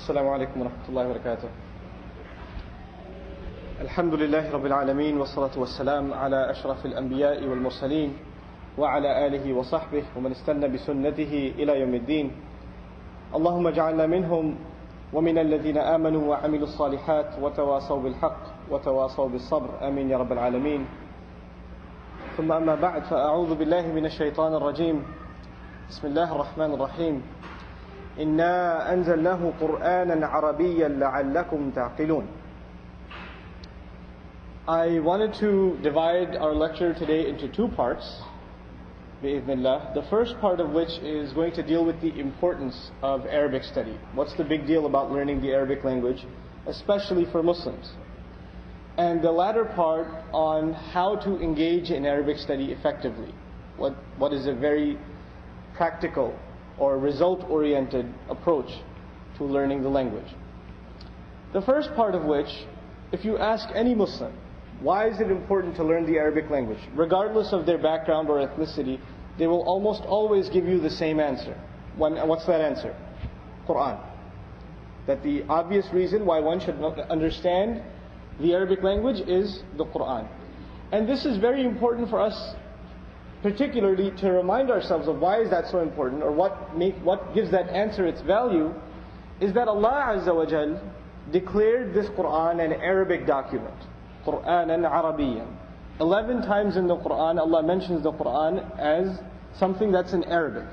السلام عليكم ورحمة الله وبركاته. الحمد لله رب العالمين والصلاة والسلام على أشرف الأنبياء والمرسلين وعلى آله وصحبه ومن استنى بسنته إلى يوم الدين. اللهم اجعلنا منهم ومن الذين آمنوا وعملوا الصالحات وتواصوا بالحق وتواصوا بالصبر آمين يا رب العالمين. ثم أما بعد فأعوذ بالله من الشيطان الرجيم. بسم الله الرحمن الرحيم. إنا أنزلناه قرآنا عربيا لعلكم تعقلون. I wanted to divide our lecture today into two parts, bi'idhnillah. The first part of which is going to deal with the importance of Arabic study. What's the big deal about learning the Arabic language, especially for Muslims? And the latter part on how to engage in Arabic study effectively. What is a very practical or result-oriented approach to learning the language. The first part of which, if you ask any Muslim, why is it important to learn the Arabic language? Regardless of their background or ethnicity, they will almost always give you the same answer. What's that answer? Quran. That the obvious reason why one should understand the Arabic language is the Quran. And this is very important for us, particularly to remind ourselves of why is that so important, or what gives that answer its value, is that Allah Azza wa Jal declared this Quran an Arabic document. Qur'anan Arabiyan. 11 times in the Quran Allah mentions the Quran as something that's in Arabic,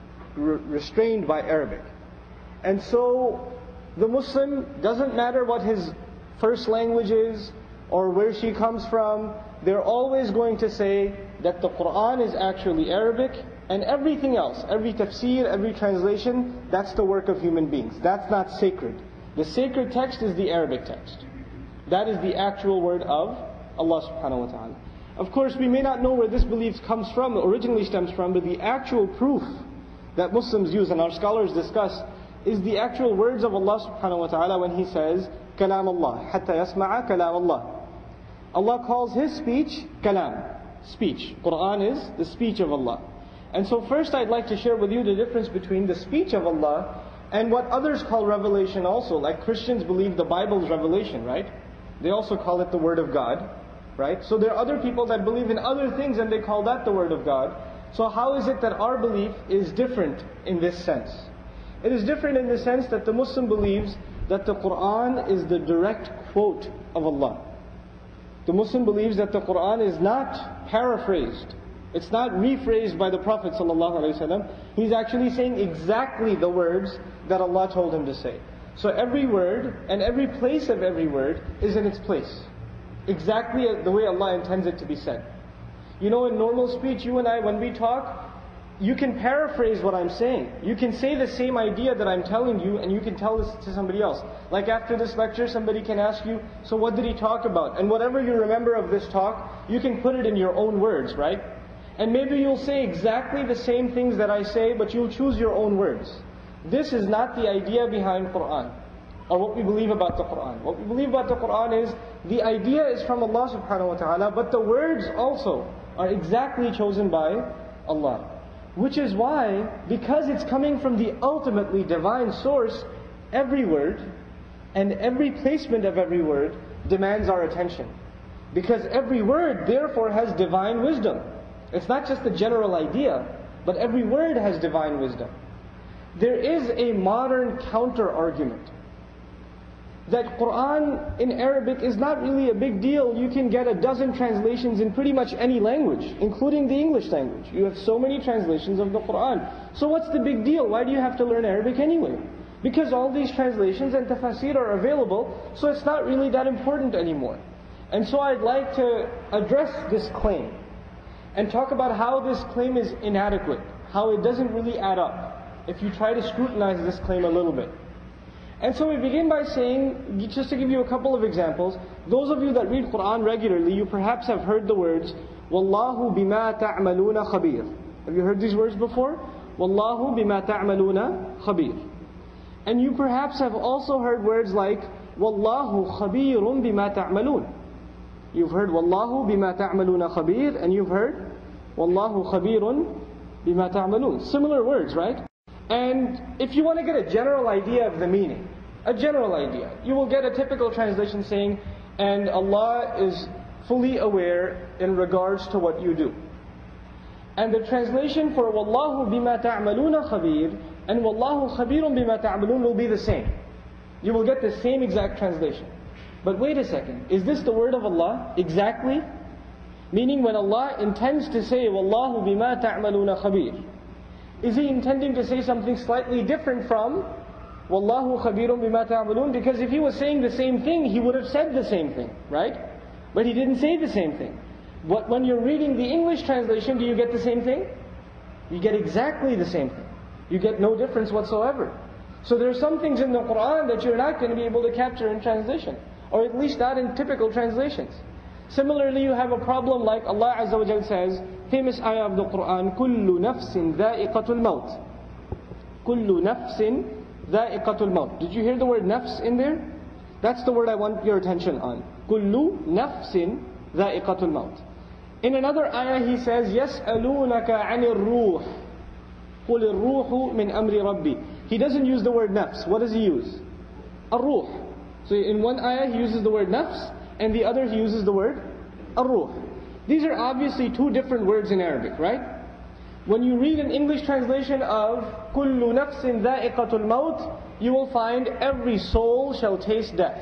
restrained by Arabic. And so the Muslim, doesn't matter what his first language is or where she comes from, they're always going to say that the Quran is actually Arabic, and everything else, every tafsir, every translation, that's the work of human beings. That's not sacred. The sacred text is the Arabic text. That is the actual word of Allah subhanahu wa ta'ala. Of course, we may not know where this belief comes from, originally stems from, but the actual proof that Muslims use and our scholars discuss is the actual words of Allah subhanahu wa ta'ala when He says, Kalam Allah, hatta yasma'a kalam Allah. Allah calls His speech kalam, speech. Quran is the speech of Allah. And so first I'd like to share with you the difference between the speech of Allah and what others call revelation also. Like Christians believe the Bible is revelation, right? They also call it the Word of God, right? So there are other people that believe in other things and they call that the Word of God. So how is it that our belief is different in this sense? It is different in the sense that the Muslim believes that the Quran is the direct quote of Allah. The Muslim believes that the Quran is not paraphrased. It's not rephrased by the Prophet ﷺ. He's actually saying exactly the words that Allah told him to say. So every word and every place of every word is in its place. Exactly the way Allah intends it to be said. You know, in normal speech, you and I, when we talk, you can paraphrase what I'm saying. You can say the same idea that I'm telling you and you can tell this to somebody else. Like after this lecture, somebody can ask you, so what did he talk about? And whatever you remember of this talk, you can put it in your own words, right? And maybe you'll say exactly the same things that I say, but you'll choose your own words. This is not the idea behind Quran, or what we believe about the Quran. What we believe about the Quran is, the idea is from Allah subhanahu wa ta'ala, but the words also are exactly chosen by Allah. Which is why, because it's coming from the ultimately divine source, every word and every placement of every word demands our attention. Because every word therefore has divine wisdom. It's not just a general idea, but every word has divine wisdom. There is a modern counter-argument that Quran in Arabic is not really a big deal. You can get a dozen translations in pretty much any language, including the English language. You have so many translations of the Quran. So what's the big deal? Why do you have to learn Arabic anyway? Because all these translations and tafsir are available, so it's not really that important anymore. And so I'd like to address this claim and talk about how this claim is inadequate, how it doesn't really add up, if you try to scrutinize this claim a little bit. And so we begin by saying, just to give you a couple of examples, those of you that read Quran regularly, you perhaps have heard the words, Wallahu bima ta'maluna khabir. Have you heard these words before? Wallahu bima ta'maluna khabir. And you perhaps have also heard words like, Wallahu khabirun bima ta'malun. You've heard Wallahu bima ta'maluna khabir, and you've heard Wallahu khabirun bima ta'malun. Similar words, right? And if you want to get a general idea of the meaning, A general idea. You will get a typical translation saying, and Allah is fully aware in regards to what you do. And the translation for Wallahu bima ta'maluna khabir and Wallahu khabirun bima ta'malun will be the same. You will get the same exact translation. But wait a second, is this the word of Allah exactly? Meaning when Allah intends to say Wallahu bima ta'maluna khabir, is He intending to say something slightly different from Wallahu khabirun bima ta'malun? Because if He was saying the same thing, He would have said the same thing, right? But He didn't say the same thing. But when you're reading the English translation, do you get the same thing? You get exactly the same thing. You get no difference whatsoever. So there are some things in the Quran that you're not going to be able to capture in translation, or at least not in typical translations. Similarly, you have a problem like Allah Azza wa Jal says, famous ayah of the Quran, كُلُّ نَفْسٍ ذَائِقَةُ الْمَوْتِ كُلُّ نَفْسٍ ذَائِقَةُ الْمَوْتِ. Did you hear the word nafs in there? That's the word I want your attention on. كُلُّ نَفْسٍ ذَائِقَةُ الْمَوْتِ. In another ayah he says, يَسْأَلُونَكَ عَنِ الرُّوحِ قُلِ الرُّوحُ مِنْ أَمْرِ رَبِّي. He doesn't use the word nafs. What does he use? Ar-ruh. So in one ayah he uses the word nafs, and the other he uses the word ar-ruh. These are obviously two different words in Arabic, right? When you read an English translation of كُلُّ نَفْسٍ ذَائِقَةُ الْمَوْتِ, you will find every soul shall taste death.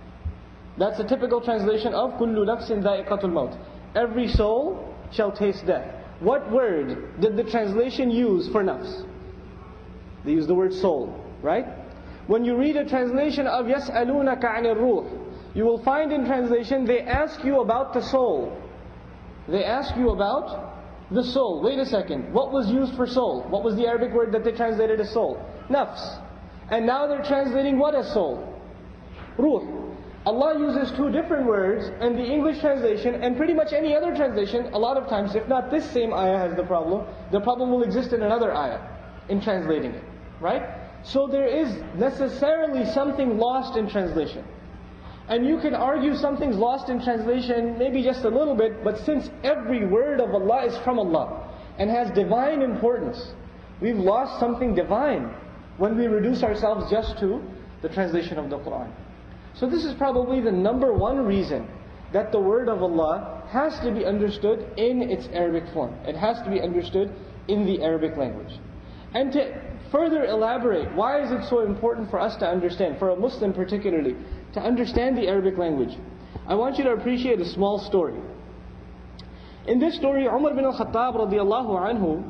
That's a typical translation of كُلُّ نَفْسٍ ذَائِقَةُ الْمَوْتِ. Every soul shall taste death. What word did the translation use for nafs? They use the word soul, right? When you read a translation of يَسْأَلُونَكَ عَنِ الرُّوحِ, you will find in translation they ask you about the soul. They ask you about the soul. Wait a second, what was used for soul? What was the Arabic word that they translated as soul? Nafs. And now they're translating what as soul? Ruh. Allah uses two different words in the English translation, and pretty much any other translation, a lot of times, if not this same ayah has the problem will exist in another ayah, in translating it, right? So there is necessarily something lost in translation. And you can argue something's lost in translation, maybe just a little bit, but since every word of Allah is from Allah, and has divine importance, we've lost something divine when we reduce ourselves just to the translation of the Quran. So this is probably the number one reason that the word of Allah has to be understood in its Arabic form. It has to be understood in the Arabic language. And to further elaborate, why is it so important for us to understand, for a Muslim particularly, to understand the Arabic language? I want you to appreciate a small story. In this story, Umar bin al-Khattab radiallahu anhu,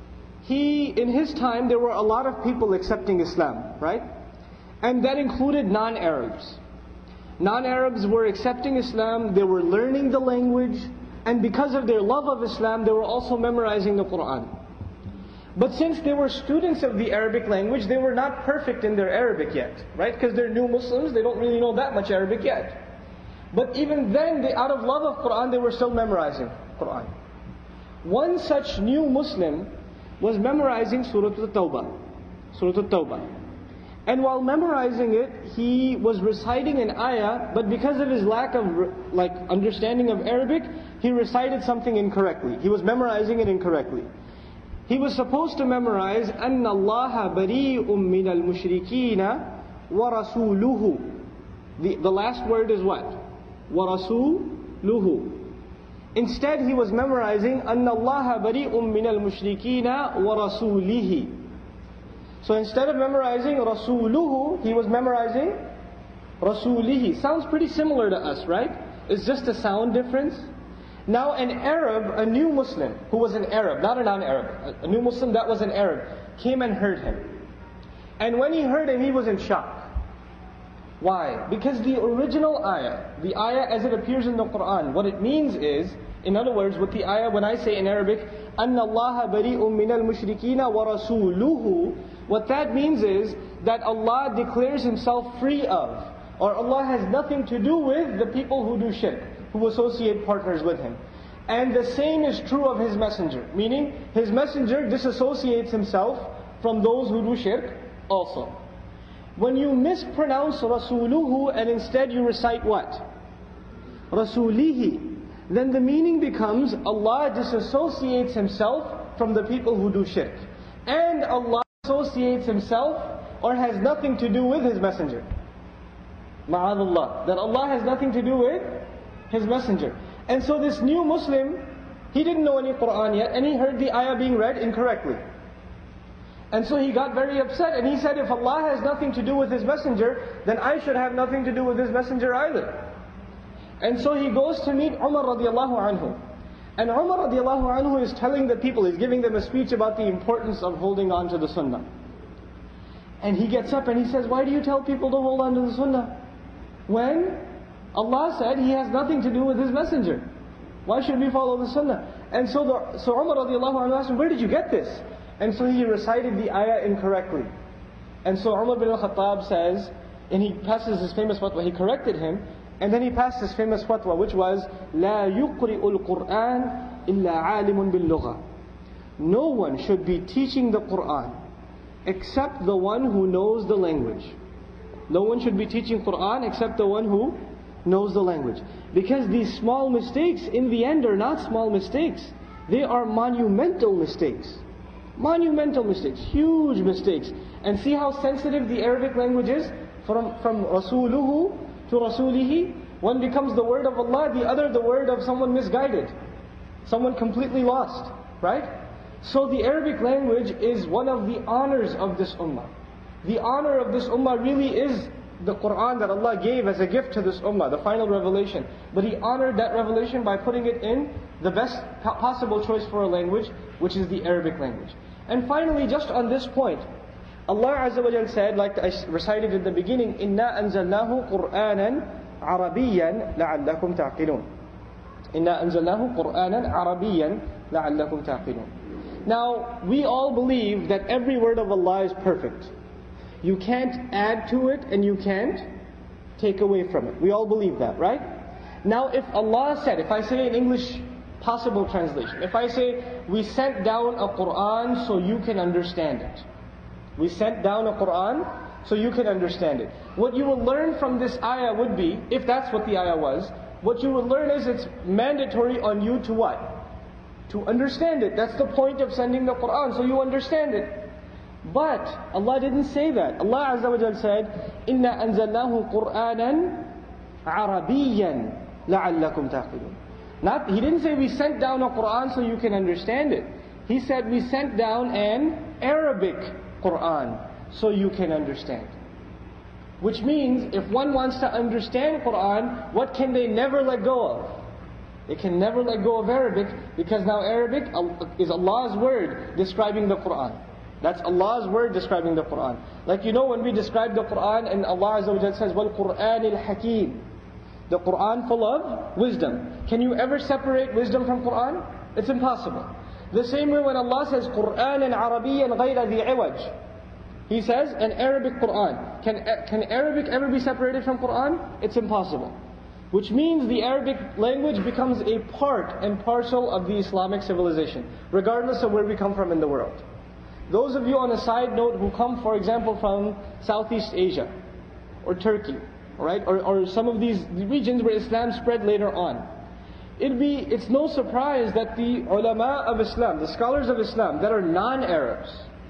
in his time there were a lot of people accepting Islam, right? And that included non-Arabs. Non-Arabs were accepting Islam, they were learning the language, and because of their love of Islam, they were also memorizing the Quran. But since they were students of the Arabic language, they were not perfect in their Arabic yet, right? Because they're new Muslims, they don't really know that much Arabic yet. But even then, out of love of Quran, they were still memorizing Quran. One such new Muslim was memorizing Surah At-Tawbah. Surah At-Tawbah. And while memorizing it, he was reciting an ayah, but because of his lack of understanding of Arabic, he recited something incorrectly. He was memorizing it incorrectly. He was supposed to memorize أَنَّ اللَّهَ بَرِيءٌ مِّنَ الْمُشْرِكِينَ وَرَسُولُهُ. The last word is what? وَرَسُولُهُ. Instead, he was memorizing أَنَّ اللَّهَ بَرِيءٌ مِّنَ الْمُشْرِكِينَ وَرَسُولِهِ. So instead of memorizing Rasuluhu, he was memorizing Rasulihi. Sounds pretty similar to us, right? It's just a sound difference. Now an Arab, a new Muslim, who was an Arab, not a non-Arab, a new Muslim that was an Arab, came and heard him. And when he heard him, he was in shock. Why? Because the original ayah, the ayah as it appears in the Quran, what it means is, in other words, what the ayah, when I say in Arabic, أَنَّ اللَّهَ بَرِيءٌ مِّنَ الْمُشْرِكِينَ وَرَسُولُهُ, what that means is that Allah declares Himself free of, or Allah has nothing to do with the people who do shirk, who associate partners with Him. And the same is true of His messenger, meaning His messenger disassociates himself from those who do shirk also. When you mispronounce Rasuluhu and instead you recite what? Rasulihi, then the meaning becomes Allah disassociates Himself from the people who do shirk. And Allah associates Himself or has nothing to do with His messenger. Ma'adallah. That Allah has nothing to do with His messenger. And so this new Muslim, he didn't know any Qur'an yet, and he heard the ayah being read incorrectly. And so he got very upset, and he said, if Allah has nothing to do with His messenger, then I should have nothing to do with His messenger either. And so he goes to meet Umar radiallahu anhu. And Umar radiallahu anhu is telling the people, he's giving them a speech about the importance of holding on to the sunnah. And he gets up and he says, why do you tell people to hold on to the sunnah? When Allah said He has nothing to do with His messenger. Why should we follow the sunnah? And so Umar radiallahu anhu asked him, where did you get this? And so he recited the ayah incorrectly. And so Umar bin al-Khattab says, and he passes his famous fatwa, he corrected him, and then he passed his famous fatwa, which was, لا يقرئ القرآن إلا عالم باللغة. No one should be teaching the Qur'an except the one who knows the language. No one should be teaching Qur'an except the one who knows the language. Because these small mistakes, in the end, are not small mistakes. They are monumental mistakes. Monumental mistakes, huge mistakes. And see how sensitive the Arabic language is? From Rasuluhu to Rasulihi. One becomes the word of Allah, the other the word of someone misguided. Someone completely lost, right? So the Arabic language is one of the honors of this ummah. The honor of this ummah really is the Qur'an that Allah gave as a gift to this ummah, the final revelation. But He honored that revelation by putting it in the best possible choice for a language, which is the Arabic language. And finally, just on this point, Allah Azza wa Jal said, like I recited in the beginning, إِنَّا أَنزَلْنَاهُ قُرْآنًا عَرَبِيًّا لَعَلَّكُمْ تَعْقِلُونَ. إِنَّا أَنزَلْنَاهُ قُرْآنًا عَرَبِيًّا لَعَلَّكُمْ تَعْقِلُونَ. Now, we all believe that every word of Allah is perfect. You can't add to it and you can't take away from it. We all believe that, right? Now, if Allah said, if I say in English possible translation, if I say, we sent down a Qur'an so you can understand it. We sent down a Qur'an so you can understand it. What you will learn from this ayah would be, if that's what the ayah was, what you will learn is it's mandatory on you to what? To understand it. That's the point of sending the Qur'an, so you understand it. But Allah didn't say that. Allah Azza wa Jal said, إِنَّا أَنزَلْنَاهُ قُرْآنًا عَرَبِيًّا لَعَلَّكُمْ تَعْقِلُونَ. He didn't say we sent down a Qur'an so you can understand it. He said we sent down an Arabic Qur'an so you can understand. Which means if one wants to understand Qur'an, what can they never let go of? They can never let go of Arabic, because now Arabic is Allah's word describing the Qur'an. That's Allah's word describing the Qur'an. Like when we describe the Qur'an and Allah Azza wa Jalla says, وَالْقُرْآنِ الْحَكِيمِ, the Qur'an full of wisdom. Can you ever separate wisdom from Qur'an? It's impossible. The same way when Allah says, قُرْآنًا عَرَبِيًّا غَيْرَ ذِي عِوَجٍ, He says an Arabic Qur'an. Can Arabic ever be separated from Qur'an? It's impossible. Which means the Arabic language becomes a part and parcel of the Islamic civilization, regardless of where we come from in the world. Those of you on a side note who come, for example, from Southeast Asia, or Turkey, right, or some of these regions where Islam spread later on, it's no surprise that the ulama of Islam, the scholars of Islam that are non-Arabs,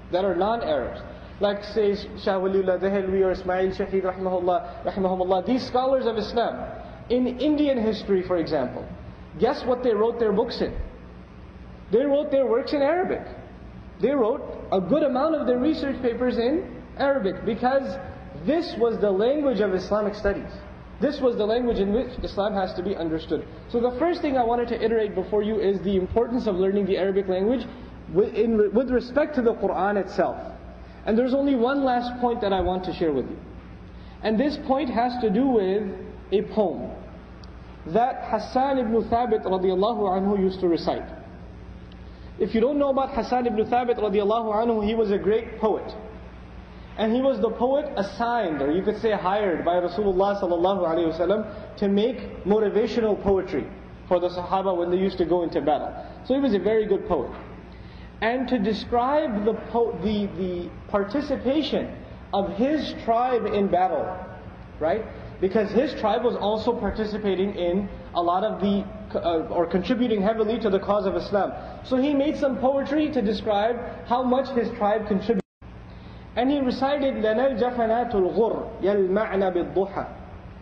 like say Shah Waliullah Dehelvi or Ismail Shahid rahimahumullah, these scholars of Islam, in Indian history, for example, guess what they wrote their books in? They wrote their works in Arabic. They wrote a good amount of their research papers in Arabic, because this was the language of Islamic studies. This was the language in which Islam has to be understood. So the first thing I wanted to iterate before you is the importance of learning the Arabic language with respect to the Qur'an itself. And there's only one last point that I want to share with you. And this point has to do with a poem that Hassan ibn Thabit radiallahu anhu used to recite. If you don't know about Hassan ibn Thabit radiallahu anhu, he was a great poet. And he was the poet assigned, or you could say hired, by Rasulullah sallallahu alaihi wasallam to make motivational poetry for the Sahaba when they used to go into battle. So he was a very good poet. And to describe the participation of his tribe in battle, right? Because his tribe was also participating in a lot of or contributing heavily to the cause of Islam. So he made some poetry to describe how much his tribe contributed. And he recited, لَنَا الْجَفَنَاتُ الْغُرْ يَلْمَعْنَ بِالضُّحَى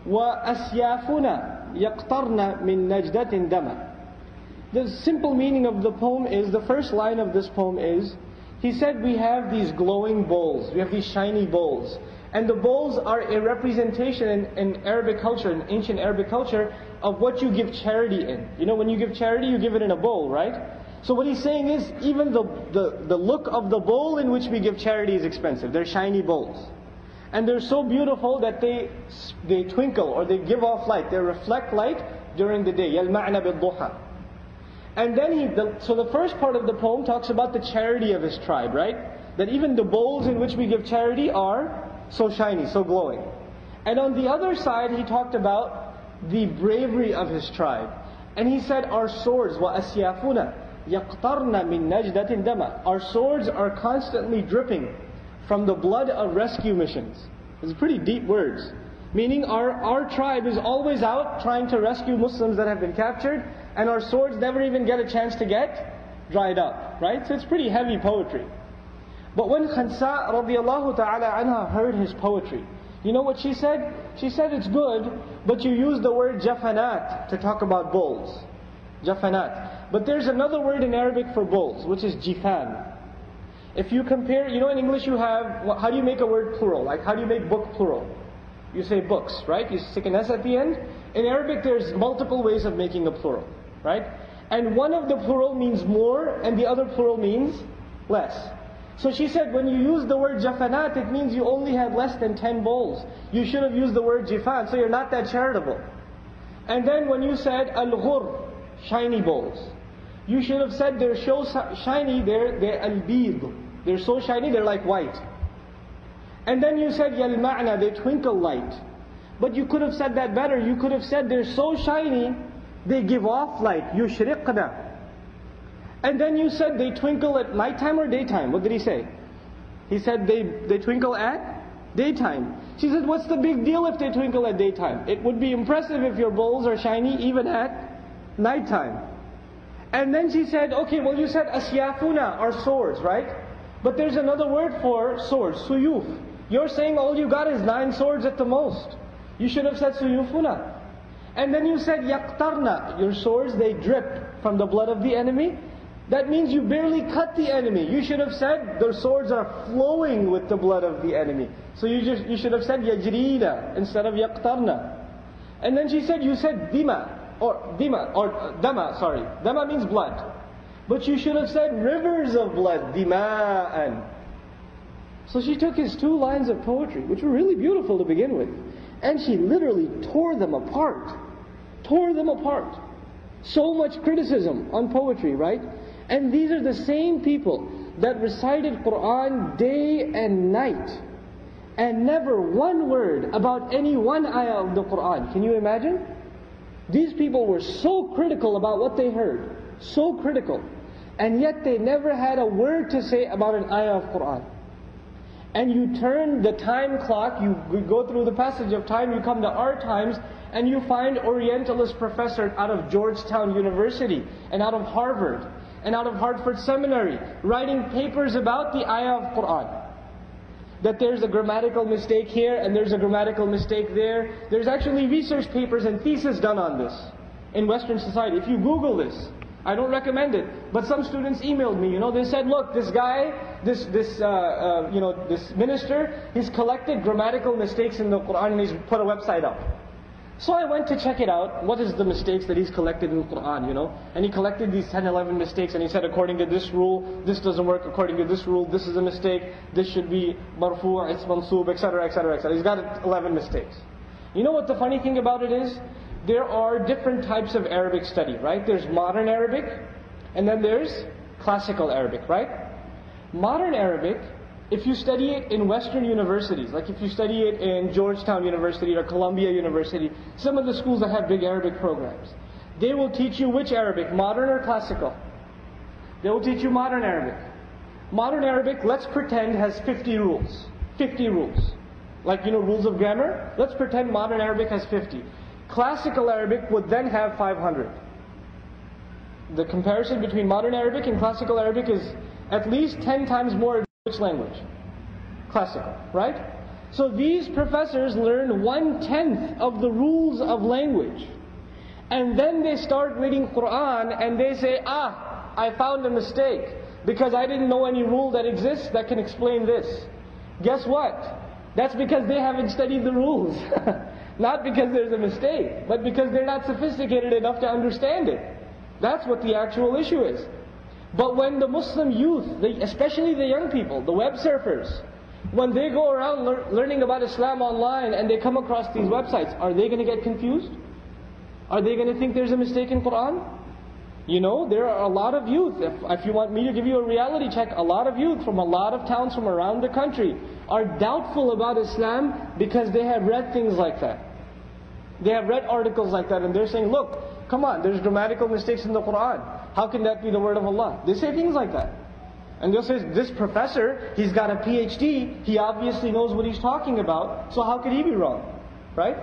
وَأَسْيَافُنَا يَقْطَرْنَ مِن نَجْدَةٍ دَمًا. The simple meaning of the poem is, the first line of this poem is, he said we have these glowing bowls, we have these shiny bowls. And the bowls are a representation in Arabic culture, in ancient Arabic culture, of what you give charity in. You know, when you give charity, you give it in a bowl, right? So what he's saying is, even the look of the bowl in which we give charity is expensive. They're shiny bowls. And they're so beautiful that they twinkle, or they give off light, they reflect light during the day. يَلْمَعْنَ بِالضُّحَى. And then so the first part of the poem talks about the charity of his tribe, right? That even the bowls in which we give charity are so shiny, so glowing. And on the other side, he talked about the bravery of his tribe. And he said, our swords, وَأَسْيَافُنَا يَقْطَرْنَ مِن نَجْدَةٍ دَمًا. Our swords are constantly dripping from the blood of rescue missions. These are pretty deep words. Meaning our tribe is always out trying to rescue Muslims that have been captured, and our swords never even get a chance to get dried up, right? So it's pretty heavy poetry. But when Khansa radiallahu ta'ala anha heard his poetry, you know what she said? She said, it's good, but you use the word jafanat to talk about bowls. Jafanat. But there's another word in Arabic for bowls, which is jifan. If you compare, you know in English you have, how do you make a word plural? Like how do you make book plural? You say books, right? You stick an S at the end. In Arabic there's multiple ways of making a plural, right? And one of the plural means more, and the other plural means less. So she said, when you use the word jafanat, it means you only had less than 10 bowls. You should have used the word jifan, so you're not that charitable. And then when you said al-ghur, shiny bowls, you should have said they're so shiny, they're al-bid. They're so shiny, they're like white. And then you said yalma'na, they twinkle light. But you could have said that better. You could have said they're so shiny, they give off light. Yushriqna. And then you said they twinkle at nighttime or daytime. What did he say? He said they twinkle at daytime. She said, what's the big deal if they twinkle at daytime? It would be impressive if your bowls are shiny even at nighttime. And then she said, okay, well you said asyafuna, our swords, right? But there's another word for swords, suyuf. You're saying all you got is 9 swords at the most. You should have said suyufuna. And then you said yaqtarna, your swords, they drip from the blood of the enemy. That means you barely cut the enemy. You should have said the swords are flowing with the blood of the enemy. So you should have said yajrina instead of yaqtarna. And then she said, you said dama, sorry. Dama means blood. But you should have said rivers of blood, dima'an. So she took his 2 lines of poetry, which were really beautiful to begin with, and she literally tore them apart. Tore them apart. So much criticism on poetry, right? And these are the same people that recited Qur'an day and night, and never one word about any one ayah of the Qur'an. Can you imagine? These people were so critical about what they heard, so critical, and yet they never had a word to say about an ayah of Qur'an. And you turn the time clock, you go through the passage of time, you come to our times, and you find Orientalist professors out of Georgetown University, and out of Harvard, and out of Hartford Seminary, writing papers about the ayah of Qur'an. That there's a grammatical mistake here, and there's a grammatical mistake there. There's actually research papers and theses done on this in Western society. If you Google this, I don't recommend it, but some students emailed me, they said, look, this guy, this minister, he's collected grammatical mistakes in the Qur'an and he's put a website up. So I went to check it out, what is the mistakes that he's collected in the Qur'an, And he collected these 10, 11 mistakes, and he said, according to this rule, this doesn't work, according to this rule, this is a mistake, this should be marfu', it's mansoob, etc., etc., etc. He's got 11 mistakes. You know what the funny thing about it is? There are different types of Arabic study, right? There's modern Arabic, and then there's classical Arabic, right? Modern Arabic, if you study it in Western universities, like if you study it in Georgetown University or Columbia University, some of the schools that have big Arabic programs, they will teach you which Arabic, modern or classical? They will teach you modern Arabic. Modern Arabic, let's pretend, has 50 rules. 50 rules. Like, rules of grammar. Let's pretend modern Arabic has 50. Classical Arabic would then have 500. The comparison between modern Arabic and classical Arabic is at least 10 times more which language? Classical, right? So these professors learn 1/10 of the rules of language. And then they start reading Quran and they say, I found a mistake because I didn't know any rule that exists that can explain this. Guess what? That's because they haven't studied the rules. Not because there's a mistake, but because they're not sophisticated enough to understand it. That's what the actual issue is. But when the Muslim youth, especially the young people, the web surfers, when they go around learning about Islam online and they come across these websites, are they going to get confused? Are they going to think there's a mistake in Quran? You know, there are a lot of youth, if you want me to give you a reality check, a lot of youth from a lot of towns from around the country are doubtful about Islam because they have read things like that. They have read articles like that and they're saying, look, come on, there's grammatical mistakes in the Quran. How can that be the word of Allah? They say things like that. And they'll say, this professor, he's got a PhD, he obviously knows what he's talking about, so how could he be wrong? Right?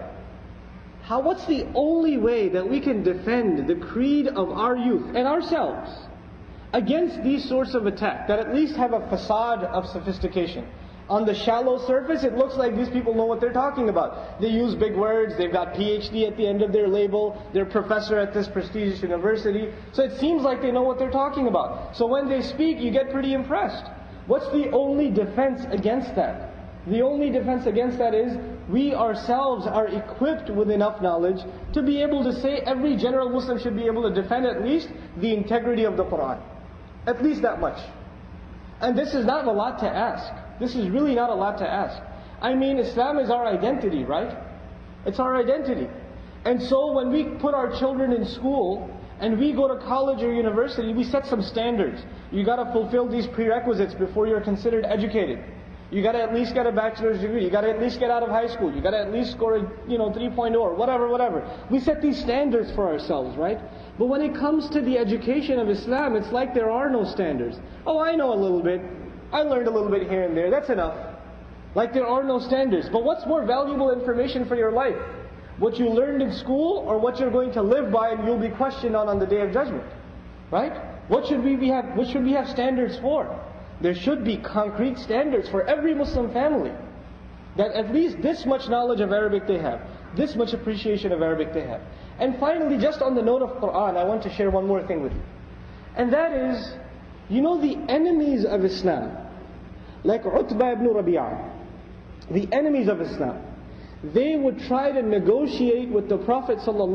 What's the only way that we can defend the creed of our youth and ourselves against these sorts of attack that at least have a facade of sophistication? On the shallow surface, it looks like these people know what they're talking about. They use big words, they've got PhD at the end of their label, they're professor at this prestigious university. So it seems like they know what they're talking about. So when they speak, you get pretty impressed. What's the only defense against that? The only defense against that is we ourselves are equipped with enough knowledge to be able to say every general Muslim should be able to defend at least the integrity of the Quran. At least that much. And this is not a lot to ask. This is really not a lot to ask. I mean, Islam is our identity, right? It's our identity. And so when we put our children in school and we go to college or university, we set some standards. You got to fulfill these prerequisites before you're considered educated. You got to at least get a bachelor's degree. You got to at least get out of high school. You got to at least score a 3.0 or whatever. We set these standards for ourselves, right? But when it comes to the education of Islam, it's like there are no standards. Oh, I know a little bit. I learned a little bit here and there. That's enough. Like there are no standards. But what's more valuable information for your life? What you learned in school or what you're going to live by and you'll be questioned on the Day of Judgment? Right? What should we have standards for? There should be concrete standards for every Muslim family. That at least this much knowledge of Arabic they have. This much appreciation of Arabic they have. And finally, just on the note of Quran, I want to share one more thing with you. And that is, the enemies of Islam, like Utbah ibn Rabi'ah, the enemies of Islam, they would try to negotiate with the Prophet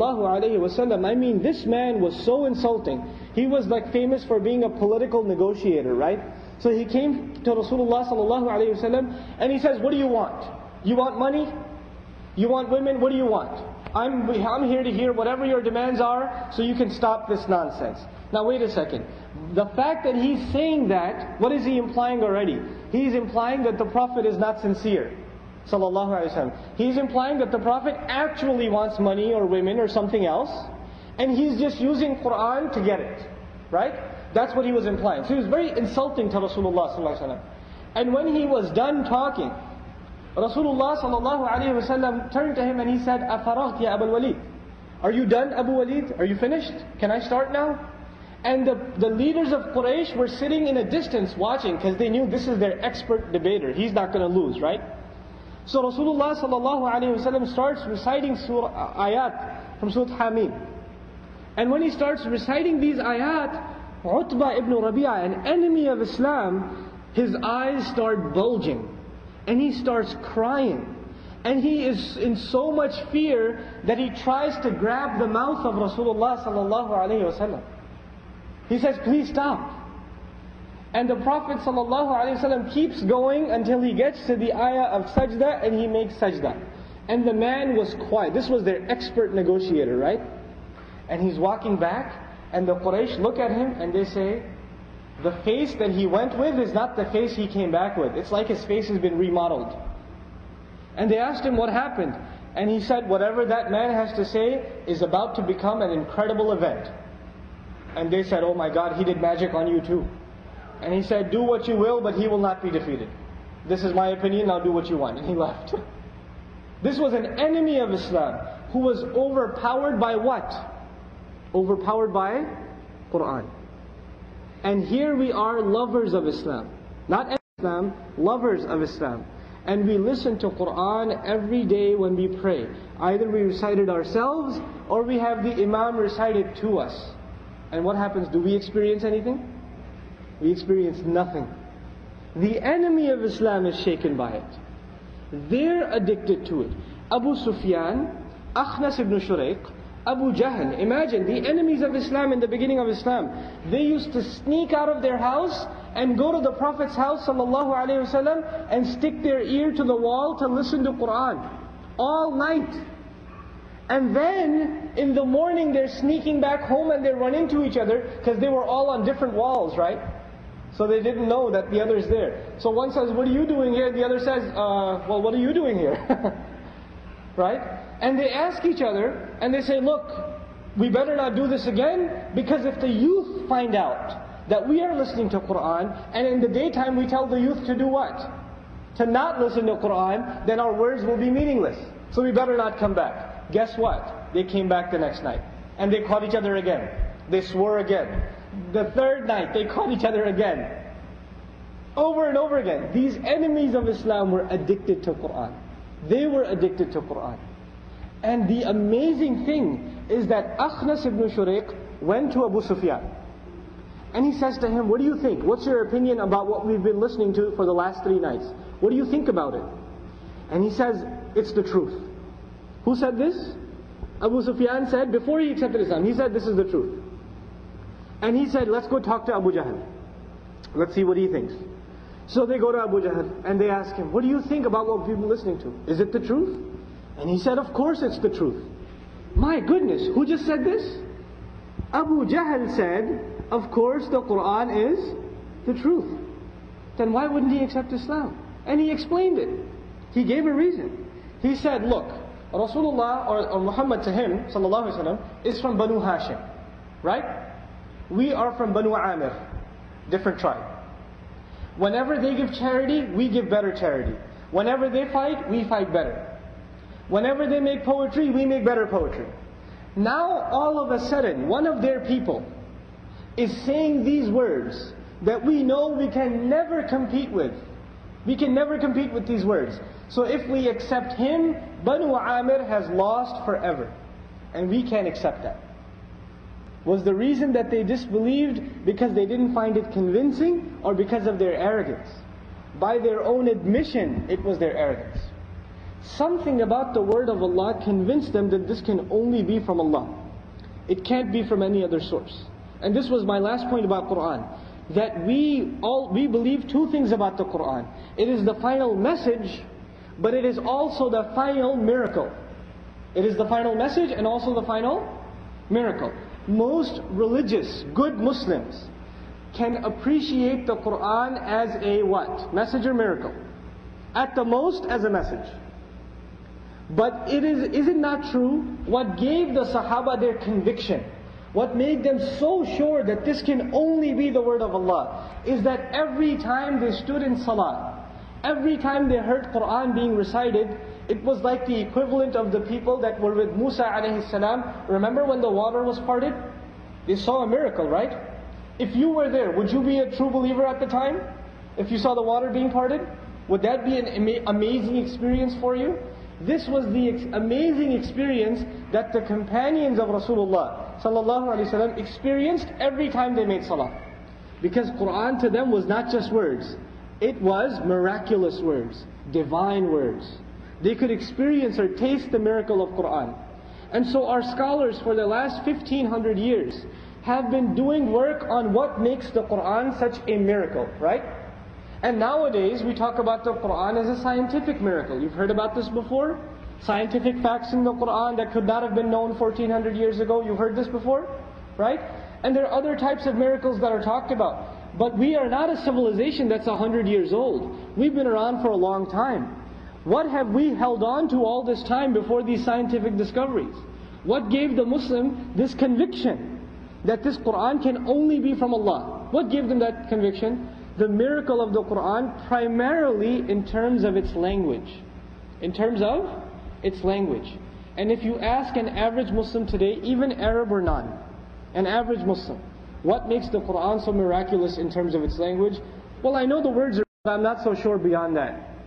ﷺ. I mean, this man was so insulting. He was like famous for being a political negotiator, right? So he came to Rasulullah ﷺ and he says, what do you want? You want money? You want women? What do you want? I'm here to hear whatever your demands are so you can stop this nonsense. Now wait a second. The fact that he's saying that, what is he implying already? He's implying that the Prophet is not sincere. Sallallahu Alaihi Wasallam. He's implying that the Prophet actually wants money or women or something else, and he's just using Quran to get it. Right? That's what he was implying. So he was very insulting to Rasulullah Sallallahu Alaihi Wasallam. And when he was done talking, Rasulullah Sallallahu Alaihi Wasallam turned to him and he said, "Afaraght ya Abu Walid? Are you done, Abu Walid? Are you finished? Can I start now?" And the leaders of Quraysh were sitting in a distance watching because they knew this is their expert debater. He's not going to lose, right? So Rasulullah Sallallahu Alaihi Wasallam starts reciting ayat from Surah Hamim. And when he starts reciting these ayat, Utbah ibn Rabi'ah, an enemy of Islam, his eyes start bulging. And he starts crying. And he is in so much fear that he tries to grab the mouth of Rasulullah Sallallahu Alaihi Wasallam. He says, please stop. And the Prophet ﷺ keeps going until he gets to the ayah of sajda and he makes sajda. And the man was quiet. This was their expert negotiator, right? And he's walking back and the Quraysh look at him and they say, the face that he went with is not the face he came back with. It's like his face has been remodeled. And they asked him what happened. And he said, whatever that man has to say is about to become an incredible event. And they said, oh my God, he did magic on you too. And he said, do what you will, but he will not be defeated. This is my opinion, now do what you want. And he left. This was an enemy of Islam who was overpowered by what? Overpowered by Quran. And here we are lovers of Islam. Not Islam, lovers of Islam. and we listen to Qur'an every day when we pray. Either we recite it ourselves, or we have the Imam recite it to us. And what happens? Do we experience anything? We experience nothing. The enemy of Islam is shaken by it. They're addicted to it. Abu Sufyan, Akhnas ibn Shuraiq, Abu Jahl. Imagine, the enemies of Islam in the beginning of Islam. They used to sneak out of their house and go to the Prophet's house ﷺ and stick their ear to the wall to listen to Qur'an. All night. And then, in the morning, they're sneaking back home and they run into each other because they were all on different walls, right? So they didn't know that the other's there. So one says, what are you doing here? The other says, well, what are you doing here? Right? And they ask each other, and they say, look, we better not do this again, because if the youth find out that we are listening to Qur'an, and in the daytime we tell the youth to do what? To not listen to Qur'an, then our words will be meaningless. So we better not come back. Guess what? They came back the next night. And they caught each other again. They swore again. The third night, they caught each other again. Over and over again. These enemies of Islam were addicted to Qur'an. They were addicted to Qur'an. And the amazing thing is that Akhnas ibn Shuraiq went to Abu Sufyan. And he says to him, what do you think? What's your opinion about what we've been listening to for the last 3 nights? What do you think about it? And he says, it's the truth. Who said this? Abu Sufyan said, before he accepted Islam, he said, this is the truth. And he said, let's go talk to Abu Jahl. Let's see what he thinks. So they go to Abu Jahl and they ask him, what do you think about what we've been listening to? Is it the truth? And he said, of course it's the truth. My goodness, who just said this? Abu Jahl said, of course the Qur'an is the truth. Then why wouldn't he accept Islam? And he explained it. He gave a reason. He said, look, Rasulullah or Muhammad to him, sallallahu alaihi wasallam, is from Banu Hashim. Right? We are from Banu Amir. Different tribe. Whenever they give charity, we give better charity. Whenever they fight, we fight better. Whenever they make poetry, we make better poetry. Now, all of a sudden, one of their people is saying these words that we know we can never compete with. We can never compete with these words. So if we accept him, Banu Amir has lost forever. And we can't accept that. Was the reason that they disbelieved because they didn't find it convincing, or because of their arrogance? By their own admission, it was their arrogance. Something about the word of Allah convinced them that this can only be from Allah. It can't be from any other source. And this was my last point about Qur'an. That we believe 2 things about the Qur'an. It is the final message, but it is also the final miracle. It is the final message and also the final miracle. Most religious, good Muslims can appreciate the Qur'an as a what? Message or miracle? At the most, as a message. But is it not true? What gave the Sahaba their conviction, what made them so sure that this can only be the word of Allah, is that every time they stood in Salah, every time they heard Qur'an being recited, it was like the equivalent of the people that were with Musa alayhi salam. Remember when the water was parted? They saw a miracle, right? If you were there, would you be a true believer at the time? If you saw the water being parted? Would that be an amazing experience for you? This was the amazing experience that the companions of Rasulullah sallallahu alaihi wasallam experienced every time they made salah. Because Qur'an to them was not just words. It was miraculous words, divine words. They could experience or taste the miracle of Qur'an. And so our scholars for the last 1500 years have been doing work on what makes the Qur'an such a miracle, right? And nowadays we talk about the Qur'an as a scientific miracle. You've heard about this before? Scientific facts in the Qur'an that could not have been known 1400 years ago. You've heard this before? Right? And there are other types of miracles that are talked about. But we are not a civilization that's 100 years old. We've been around for a long time. What have we held on to all this time before these scientific discoveries? What gave the Muslim this conviction that this Qur'an can only be from Allah? What gave them that conviction? The miracle of the Qur'an, primarily in terms of its language. In terms of its language. And if you ask an average Muslim today, even Arab or non, an average Muslim, what makes the Qur'an so miraculous in terms of its language? Well, I know the words are, but I'm not so sure beyond that.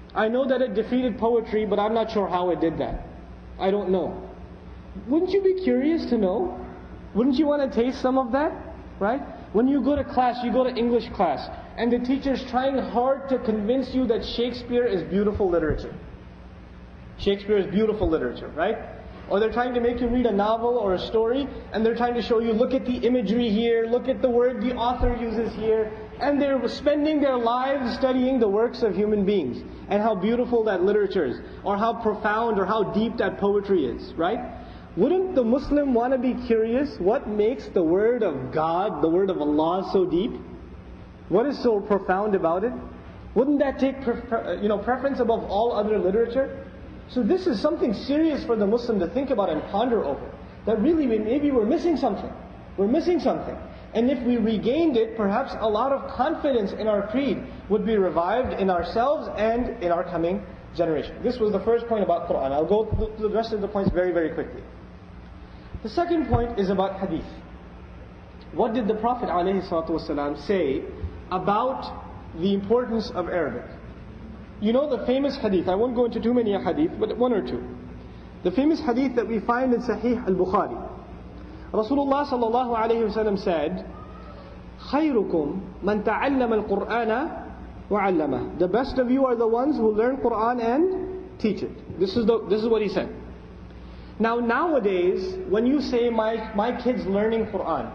I know that it defeated poetry, but I'm not sure how it did that. I don't know. Wouldn't you be curious to know? Wouldn't you want to taste some of that? Right? When you go to class, you go to English class, and the teacher's trying hard to convince you that Shakespeare is beautiful literature. Shakespeare is beautiful literature, right? Or they're trying to make you read a novel or a story, and they're trying to show you, look at the imagery here, look at the word the author uses here, and they're spending their lives studying the works of human beings, and how beautiful that literature is, or how profound or how deep that poetry is, right? Wouldn't the Muslim want to be curious? What makes the word of God, the word of Allah, so deep? What is so profound about it? Wouldn't that take preference above all other literature? So this is something serious for the Muslim to think about and ponder over. That really maybe we're missing something. We're missing something. And if we regained it, perhaps a lot of confidence in our creed would be revived in ourselves and in our coming generation. This was the first point about Qur'an. I'll go through the rest of the points very, very quickly. The second point is about hadith. What did the Prophet ﷺ say about the importance of Arabic? You know the famous hadith, I won't go into too many hadith, but one or two. The famous hadith that we find in Sahih al-Bukhari. Rasulullah sallallahu alayhi wa sallam said, خَيْرُكُمْ مَنْ تَعَلَّمَ الْقُرْآنَ وَعَلَّمَهُ. The best of you are the ones who learn Qur'an and teach it. This is what he said. Now nowadays, when you say my kid's learning Qur'an,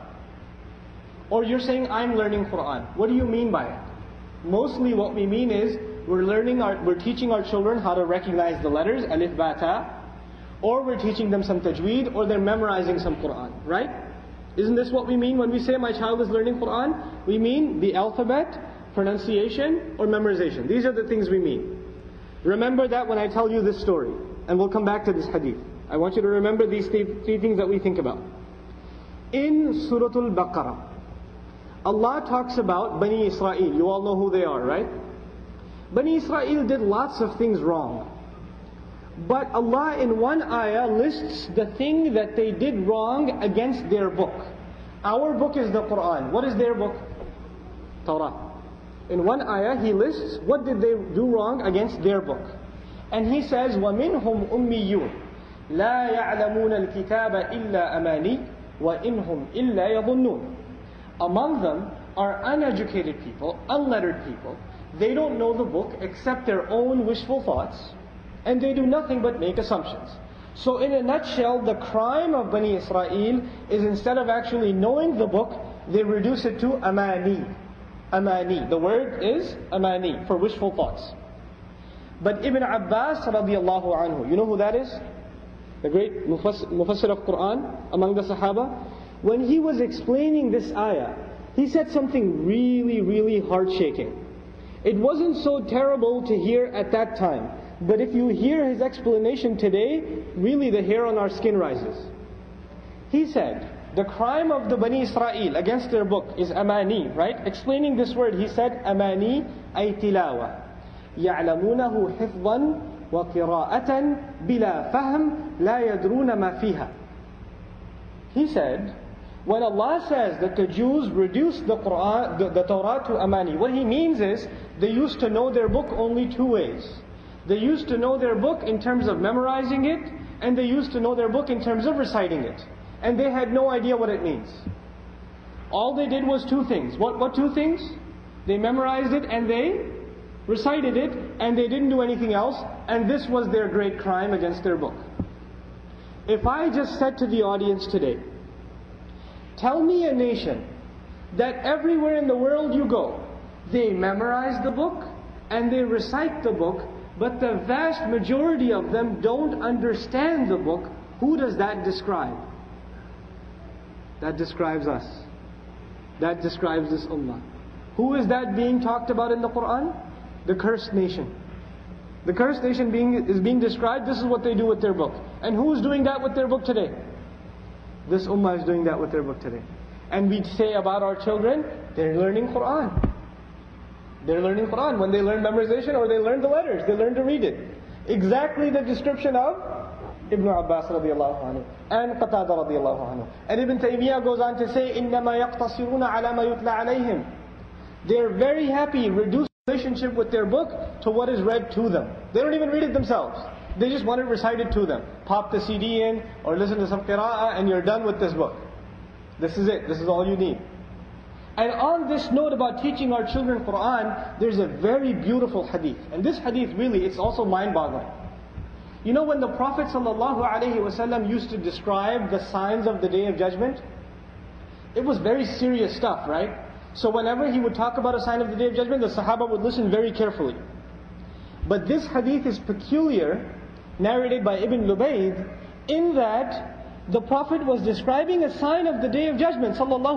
or you're saying I'm learning Qur'an, what do you mean by it? Mostly what we mean is we're teaching our children how to recognize the letters, alif, ba, ta, or we're teaching them some tajweed, or they're memorizing some Qur'an, right? Isn't this what we mean when we say my child is learning Qur'an? We mean the alphabet, pronunciation, or memorization. These are the things we mean. Remember that when I tell you this story, and we'll come back to this hadith. I want you to remember these three things that we think about. In Surah Al-Baqarah, Allah talks about Bani Israel. You all know who they are, right? Bani Israel did lots of things wrong. But Allah in one ayah lists the thing that they did wrong against their book. Our book is the Qur'an. What is their book? Torah. In one ayah He lists what did they do wrong against their book. And He says, وَمِنْهُمْ أُمِّيُّونَ لَا يَعْلَمُونَ الْكِتَابَ إِلَّا أَمَانِيَّ وَإِنْهُمْ إِلَّا يَظُنُّونَ. Among them are uneducated people, unlettered people. They don't know the book except their own wishful thoughts, and they do nothing but make assumptions. So in a nutshell, the crime of Bani Israel is instead of actually knowing the book, they reduce it to amani. Amani. The word is amani, for wishful thoughts. But Ibn Abbas radiallahu anhu, you know who that is? The great Mufassir of Qur'an among the Sahaba. When he was explaining this ayah, he said something really, really heart-shaking. It wasn't so terrible to hear at that time. But if you hear his explanation today, really the hair on our skin rises. He said, the crime of the Bani Israel against their book is amani, right? Explaining this word, he said, amani ay tilawa. يَعْلَمُونَهُ حِفْظًا وَقِرَاءَةً بِلَا فَهْمٍ لَا يَدْرُونَ مَا فِيهَا. He said, when Allah says that the Jews reduced the Qur'an, the Torah to amani, what He means is, they used to know their book only two ways. They used to know their book in terms of memorizing it, and they used to know their book in terms of reciting it. And they had no idea what it means. All they did was two things. What two things? They memorized it and they recited it, and they didn't do anything else, and this was their great crime against their book. If I just said to the audience today, tell me a nation that everywhere in the world you go, they memorize the book and they recite the book, but the vast majority of them don't understand the book, who does that describe? That describes us. That describes this ummah. Who is that being talked about in the Qur'an? The cursed nation. The cursed nation is being described, this is what they do with their book. And who is doing that with their book today? This ummah is doing that with their book today. And we say about our children, they're learning Qur'an. They're learning Qur'an. When they learn memorization or they learn the letters, they learn to read it. Exactly the description of Ibn Abbas radiallahu anhu and Qatada radiallahu anhu. And Ibn Taymiyyah goes on to say, إِنَّمَا يَقْتَصِرُونَ عَلَى مَا يُتْلَى عَلَيْهِمْ. They're very happy, reduced relationship with their book to what is read to them. They don't even read it themselves. They just want it recited to them. Pop the CD in or listen to some qira'ah and you're done with this book. This is it. This is all you need. And on this note about teaching our children Qur'an, there's a very beautiful hadith. And this hadith really, it's also mind-boggling. You know when the Prophet ﷺ used to describe the signs of the Day of Judgment, it was very serious stuff, right? So whenever he would talk about a sign of the Day of Judgment, the Sahaba would listen very carefully. But this hadith is peculiar, narrated by Ibn Lubayd, in that the Prophet was describing a sign of the Day of Judgment,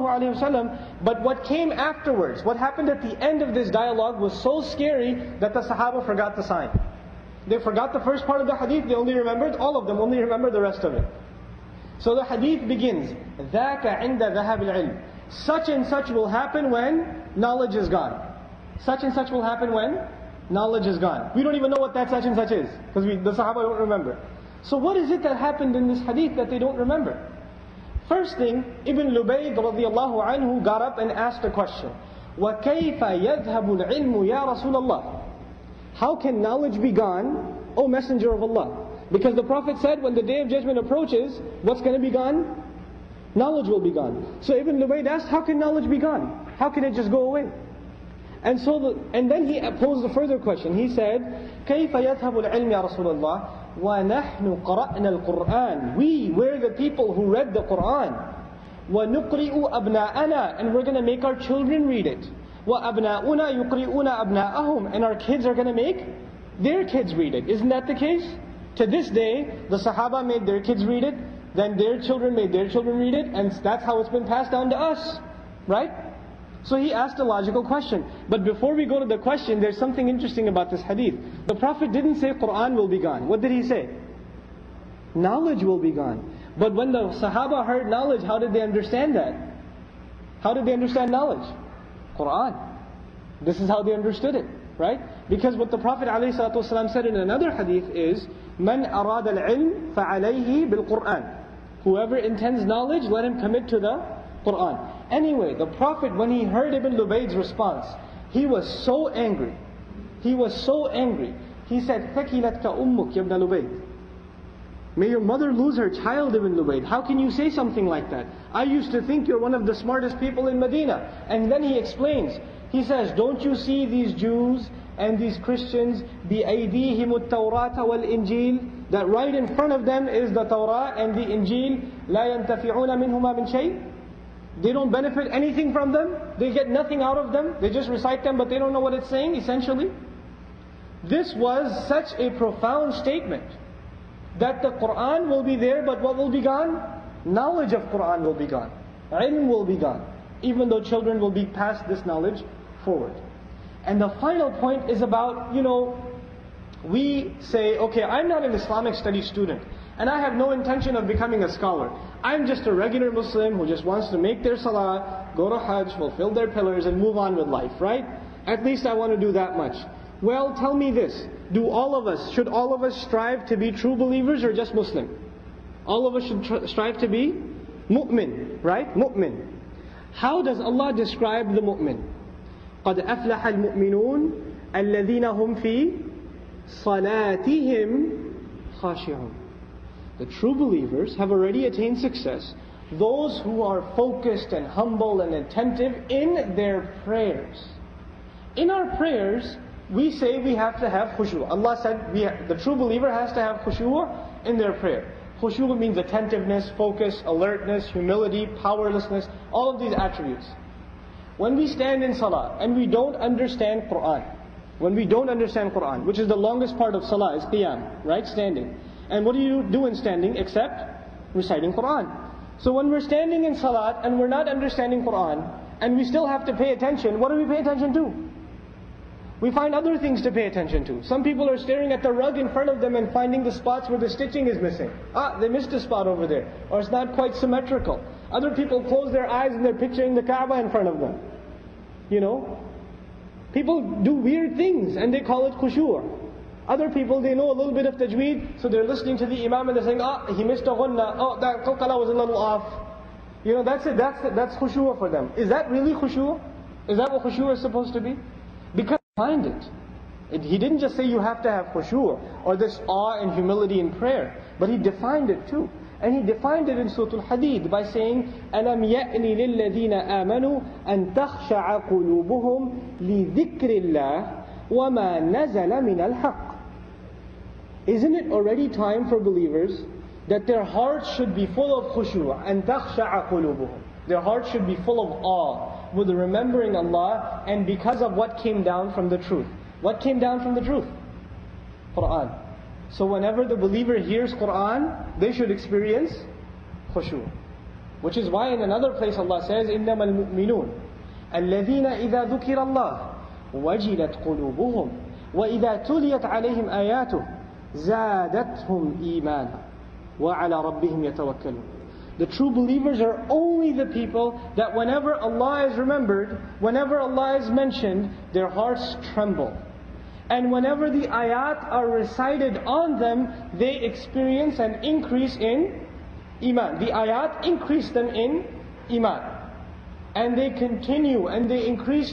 ﷺ, but what came afterwards, what happened at the end of this dialogue was so scary that the Sahaba forgot the sign. They forgot the first part of the hadith, they only remembered, all of them only remember the rest of it. So the hadith begins, ذَاكَ عِنْدَ ذَهَبِ الْعِلْمِ. Such and such will happen when knowledge is gone. Such and such will happen when knowledge is gone. We don't even know what that such and such is, because the Sahaba don't remember. So what is it that happened in this hadith that they don't remember? First thing, Ibn Lubayd radiallahu anhu got up and asked a question. وَكَيْفَ يَذْهَبُ الْعِلْمُ يَا رَسُولَ اللَّهِ. How can knowledge be gone, O Messenger of Allah? Because the Prophet said when the Day of Judgment approaches, what's going to be gone? Knowledge will be gone. So Ibn Lubayd asked, how can knowledge be gone? How can it just go away? And then he posed a further question. He said, كَيْفَ يَذْهَبُ الْعِلْمُ يَا رَسُولَ اللَّهِ وَنَحْنُ قَرَأْنَا الْقُرْآنِ. We're the people who read the Qur'an. وَنُقْرِئُ أَبْنَاءَنَا. And we're going to make our children read it. وَأَبْنَاؤُنَا يُقْرِئُونَ أَبْنَاءَهُم. And our kids are going to make their kids read it. Isn't that the case? To this day, the Sahaba made their kids read it, then their children made their children read it, and that's how it's been passed down to us. Right? So he asked a logical question. But before we go to the question, there's something interesting about this hadith. The Prophet didn't say Qur'an will be gone. What did he say? Knowledge will be gone. But when the Sahaba heard knowledge, how did they understand that? How did they understand knowledge? Qur'an. This is how they understood it. Right? Because what the Prophet ﷺ said in another hadith is, مَنْ أَرَادَ الْعِلْمِ فَعَلَيْهِ بِالْقُرْآنِ. Whoever intends knowledge, let him commit to the Qur'an. Anyway, the Prophet, when he heard Ibn Lubayd's response, he was so angry. He was so angry. He said, ثَكِلَتْكَ أُمُّكَ يَبْنَ لُبَيْدٍ. May your mother lose her child, Ibn Lubayd. How can you say something like that? I used to think you're one of the smartest people in Medina. And then he explains. He says, don't you see these Jews and these Christians, بِأَيْدِيهِمُ التَّوْرَاةَ وَالْإِنْجِيلِ, that right in front of them is the Torah and the Injil, لَا يَنْتَفِعُونَ مِنْهُمَا مِنْ شَيْءٍ. They don't benefit anything from them. They get nothing out of them. They just recite them, but they don't know what it's saying, essentially. This was such a profound statement, that the Qur'an will be there, but what will be gone? Knowledge of Qur'an will be gone. Ilm will be gone. Even though children will be passed this knowledge forward. And the final point is about, we say, okay, I'm not an Islamic studies student, and I have no intention of becoming a scholar. I'm just a regular Muslim who just wants to make their salah, go to Hajj, fulfill their pillars, and move on with life, right? At least I want to do that much. Well, tell me this. Should all of us strive to be true believers or just Muslim? All of us should strive to be mu'min, right? Mu'min. How does Allah describe the mu'min? قَدْ أَفْلَحَ الْمُؤْمِنُونَ الَّذِينَ هُمْ فِي صَلَاتِهِمْ خَاشِعُونَ. The true believers have already attained success. Those who are focused and humble and attentive in their prayers. In our prayers, we say we have to have khushu'. Allah said the true believer has to have khushu' in their prayer. Khushu' means attentiveness, focus, alertness, humility, powerlessness, all of these attributes. When we stand in salah and we don't understand Qur'an, which is the longest part of salah, is qiyam, right? Standing. And what do you do in standing except reciting Qur'an? So when we're standing in salat and we're not understanding Qur'an, and we still have to pay attention, what do we pay attention to? We find other things to pay attention to. Some people are staring at the rug in front of them and finding the spots where the stitching is missing. They missed a spot over there. Or it's not quite symmetrical. Other people close their eyes and they're picturing the Kaaba in front of them. People do weird things and they call it khushu'. Other people, they know a little bit of tajweed, so they're listening to the imam and they're saying, he missed a ghunna, that qalqala was a little off. That's it, that's khushu' for them. Is that really khushu'? Is that what khushu' is supposed to be? Because defined it. He didn't just say you have to have khushu' or this awe and humility in prayer, but He defined it too. And He defined it in Surah Al-Hadid by saying, أَلَمْ يَأْنِ لِلَّذِينَ آمَنُوا أَن تَخْشَعَ قُلُوبُهُمْ لِذِكْرِ اللَّهِ وَمَا نَزَلَ مِنَ الْحَقِّ. Isn't it already time for believers that their hearts should be full of khushu', أَن تَخْشَعَ قُلُوبُهُم. Their hearts should be full of awe with remembering Allah, and because of what came down from the truth. What came down from the truth? Quran. So whenever the believer hears Quran, they should experience khushu'. Which is why in another place Allah says, إِنَّمَا الْمُؤْمِنُونَ الَّذِينَ إِذَا ذُكِرَ اللَّهُ وَجِلَتْ قُلُوبُهُمْ وَإِذَا تُلِيَتْ عَلَيْهِمْ آيَاتُهُ زَادَتْهُمْ إِيمَانًا وَعَلَى رَبِّهِمْ يَتَوَكَّلُونَ. The true believers are only the people that whenever Allah is remembered, whenever Allah is mentioned, their hearts tremble. And whenever the ayat are recited on them, they experience an increase in iman. The ayat increase them in iman. And they continue and they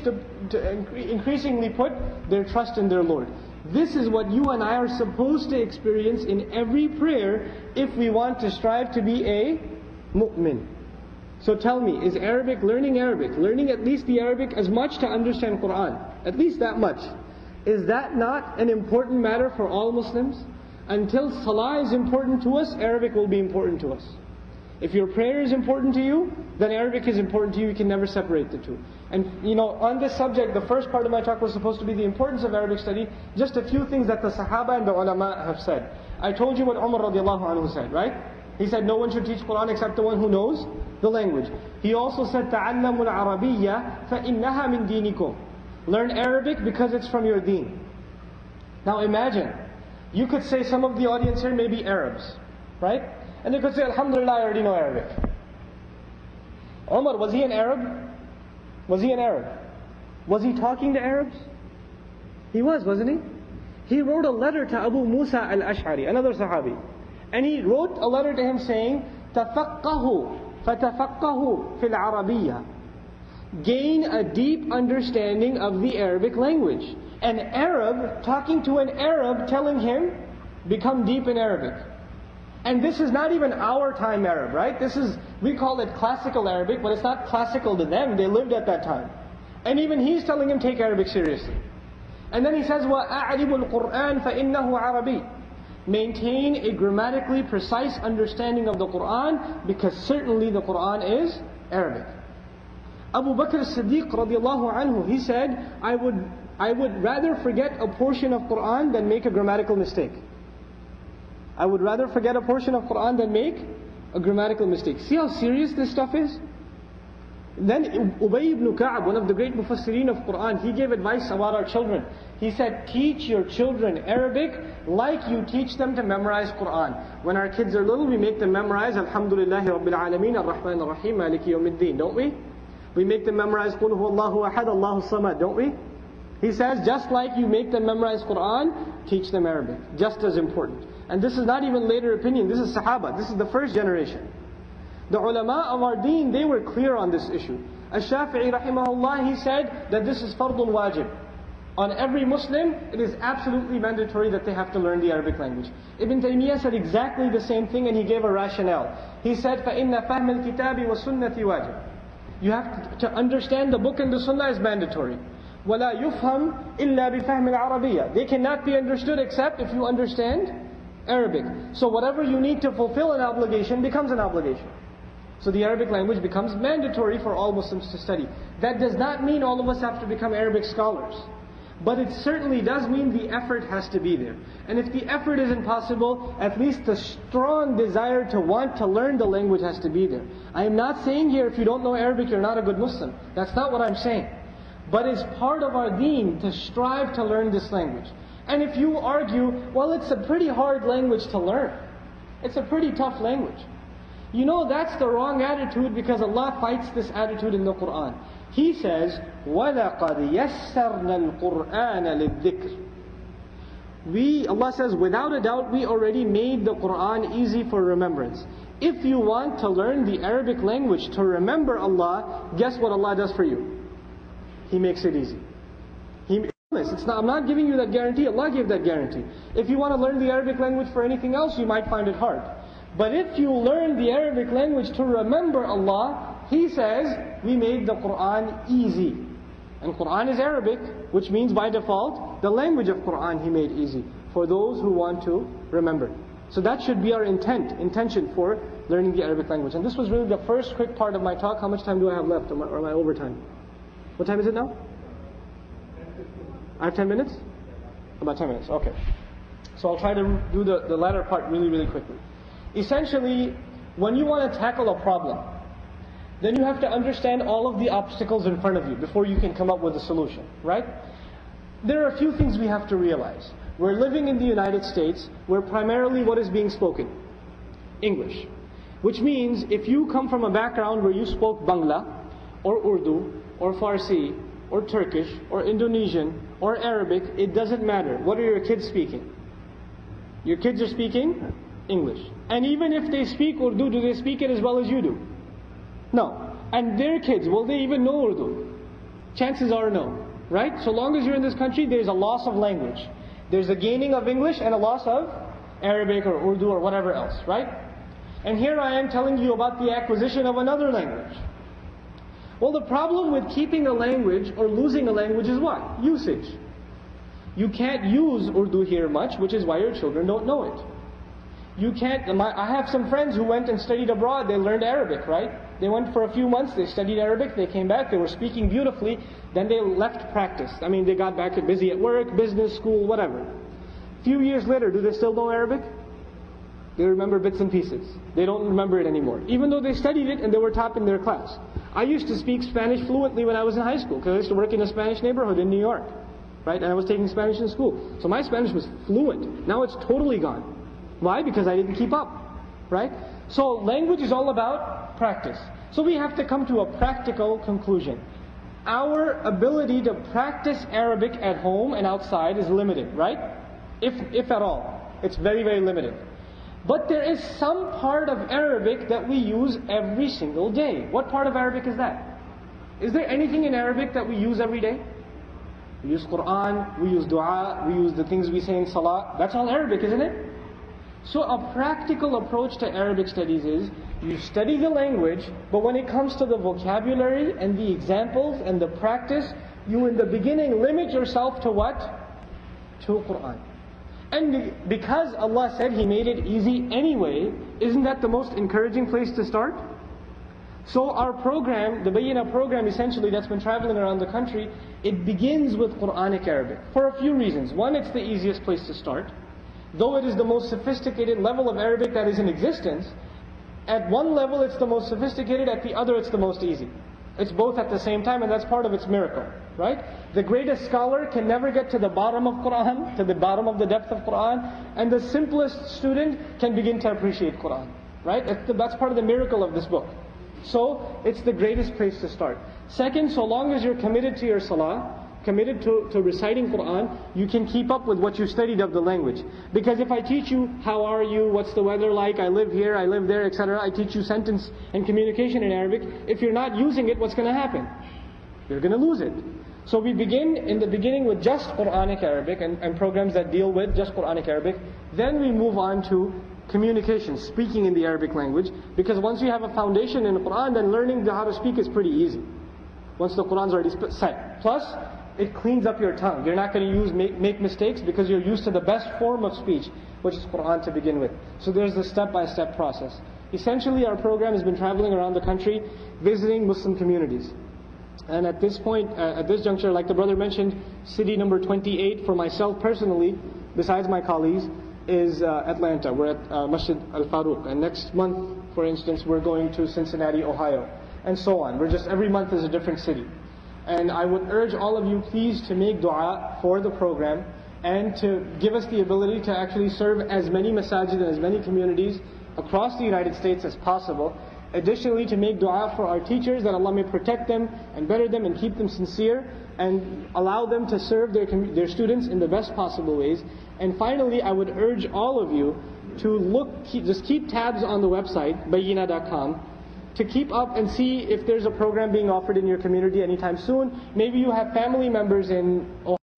increasingly put their trust in their Lord. This is what you and I are supposed to experience in every prayer if we want to strive to be a mu'min. So tell me, is learning at least the Arabic as much to understand Quran, at least that much, is that not an important matter for all Muslims? Until Salah is important to us, Arabic will be important to us. If your prayer is important to you, then Arabic is important to you. You can never separate the two. And on this subject, the first part of my talk was supposed to be the importance of Arabic study. Just a few things that the Sahaba and the ulama have said. I told you what Umar radiallahu anhu said, right? He said no one should teach Quran except the one who knows the language. He also said, تَعَلَّمُوا الْعَرَبِيَّةَ فَإِنَّهَا مِنْ دِينِكُمْ. Learn Arabic because it's from your deen. Now imagine, you could say some of the audience here may be Arabs, right? And they could say, Alhamdulillah, I already know Arabic. Umar, was he an Arab? Was he an Arab? Was he talking to Arabs? He was, wasn't he? He wrote a letter to Abu Musa al-Ash'ari, another Sahabi. And he wrote a letter to him saying, تَفَقَّهُ فَتَفَقَّهُ فِي الْعَرَبِيَّةِ. Gain a deep understanding of the Arabic language. An Arab talking to an Arab telling him, become deep in Arabic. And this is not even our time Arab, right? We call it classical Arabic, but it's not classical to them. They lived at that time. And even he's telling him, take Arabic seriously. And then he says, وَأَعْرِبُ الْقُرْآنَ فَإِنَّهُ عَرَبِيٌّ. Maintain a grammatically precise understanding of the Quran, because certainly the Quran is Arabic. Abu Bakr as-Siddiq radiallahu anhu, he said, I would rather forget a portion of Quran than make a grammatical mistake. I would rather forget a portion of Quran than make a grammatical mistake. See how serious this stuff is? Then Ubay ibn Ka'b, one of the great mufassirin of Quran, he gave advice about our children. He said, teach your children Arabic like you teach them to memorize Quran. When our kids are little, we make them memorize Alhamdulillahi Rabbil Alameen, Ar-Rahman Ar-Rahim, Maliki Yawmiddin, don't we? We make them memorize Qul Huwallahu Ahad, Allahu Samad, don't we? He says, just like you make them memorize Quran, teach them Arabic. Just as important. And this is not even later opinion, this is Sahaba, this is the first generation. The ulama of our deen, they were clear on this issue. Ash-Shafi'i rahimahullah, he said that this is fardun wajib. On every Muslim, it is absolutely mandatory that they have to learn the Arabic language. Ibn Taymiyyah said exactly the same thing, and he gave a rationale. He said, فَإِنَّ فَهْمَ الْكِتَابِ وَالسُنَّةِ وَاجِبٌ. You have to understand the book and the sunnah is mandatory. وَلَا يُفْهَمْ إِلَّا بِفَهْمِ الْعَرَبِيَّةِ. They cannot be understood except if you understand Arabic. So whatever you need to fulfill an obligation becomes an obligation. So the Arabic language becomes mandatory for all Muslims to study. That does not mean all of us have to become Arabic scholars. But it certainly does mean the effort has to be there. And if the effort isn't possible, at least the strong desire to want to learn the language has to be there. I am not saying here if you don't know Arabic you're not a good Muslim. That's not what I'm saying. But it's part of our deen to strive to learn this language. And if you argue, well, it's a pretty hard language to learn. It's a pretty tough language. You know that's the wrong attitude, because Allah fights this attitude in the Quran. He says, وَلَقَدْ يَسَّرْنَا الْقُرْآنَ لِلذِّكْرِ. Allah says, without a doubt, we already made the Quran easy for remembrance. If you want to learn the Arabic language to remember Allah, guess what Allah does for you? He makes it easy. It's not, I'm not giving you that guarantee. Allah gave that guarantee. If you want to learn the Arabic language for anything else, you might find it hard. But if you learn the Arabic language to remember Allah, He says, we made the Quran easy. And Quran is Arabic, which means by default, the language of Quran He made easy for those who want to remember. So that should be our intention for learning the Arabic language. And this was really the first quick part of my talk. How much time do I have left, or am I over time? What time is it now? I have 10 minutes? About 10 minutes, okay. So I'll try to do the latter part really, really quickly. Essentially, when you want to tackle a problem, then you have to understand all of the obstacles in front of you before you can come up with a solution, right? There are a few things we have to realize. We're living in the United States, where primarily what is being spoken? English. Which means if you come from a background where you spoke Bangla, or Urdu, or Farsi, or Turkish, or Indonesian, or Arabic, it doesn't matter. What are your kids speaking? Your kids are speaking English. And even if they speak Urdu, do they speak it as well as you do? No. And their kids, will they even know Urdu? Chances are no. Right? So long as you're in this country, there's a loss of language. There's a gaining of English and a loss of Arabic or Urdu or whatever else. Right? And here I am telling you about the acquisition of another language. Well, the problem with keeping a language or losing a language is what? Usage. You can't use Urdu here much, which is why your children don't know it. You can't, I have some friends who went and studied abroad, they learned Arabic, right? They went for a few months, they studied Arabic, they came back, they were speaking beautifully, then they left practice. I mean, they got back busy at work, business, school, whatever. A few years later, do they still know Arabic? They remember bits and pieces. They don't remember it anymore. Even though they studied it and they were top in their class. I used to speak Spanish fluently when I was in high school, because I used to work in a Spanish neighborhood in New York. Right? And I was taking Spanish in school. So my Spanish was fluent. Now it's totally gone. Why? Because I didn't keep up. Right? So language is all about practice. So we have to come to a practical conclusion. Our ability to practice Arabic at home and outside is limited, right? If at all. It's very, very limited. But there is some part of Arabic that we use every single day. What part of Arabic is that? Is there anything in Arabic that we use every day? We use Quran, we use dua, we use the things we say in salah. That's all Arabic, isn't it? So a practical approach to Arabic studies is, you study the language, but when it comes to the vocabulary and the examples and the practice, you in the beginning limit yourself to what? To Quran. And because Allah said He made it easy anyway, isn't that the most encouraging place to start? So our program, the Bayyinah program essentially that's been traveling around the country, it begins with Quranic Arabic. For a few reasons. One, it's the easiest place to start. Though it is the most sophisticated level of Arabic that is in existence, at one level it's the most sophisticated, at the other it's the most easy. It's both at the same time, and that's part of its miracle. Right? The greatest scholar can never get to the bottom of Quran, to the bottom of the depth of Quran, and the simplest student can begin to appreciate Quran. Right? That's part of the miracle of this book. So, it's the greatest place to start. Second, so long as you're committed to your salah, committed to reciting Quran, you can keep up with what you studied of the language. Because if I teach you, how are you, what's the weather like, I live here, I live there, etc., I teach you sentence and communication in Arabic, if you're not using it, what's going to happen? You're going to lose it. So we begin in the beginning with just Quranic Arabic and programs that deal with just Quranic Arabic. Then we move on to communication, speaking in the Arabic language. Because once you have a foundation in the Quran, then learning how to speak is pretty easy. Once the Quran's already set. Plus, it cleans up your tongue. You're not going to make mistakes because you're used to the best form of speech, which is Quran to begin with. So there's the step-by-step process. Essentially, our program has been traveling around the country, visiting Muslim communities. And at this point, at this juncture, like the brother mentioned, city number 28 for myself personally, besides my colleagues, is Atlanta. We're at Masjid Al-Faruq. And next month, for instance, we're going to Cincinnati, Ohio. And so on. Every month is a different city. And I would urge all of you, please, to make dua for the program and to give us the ability to actually serve as many masajid and as many communities across the United States as possible. Additionally, to make dua for our teachers, that Allah may protect them and better them and keep them sincere and allow them to serve their students in the best possible ways. And finally, I would urge all of you to just keep tabs on the website, bayyinah.com, to keep up and see if there's a program being offered in your community anytime soon. Maybe you have family members in Ohio,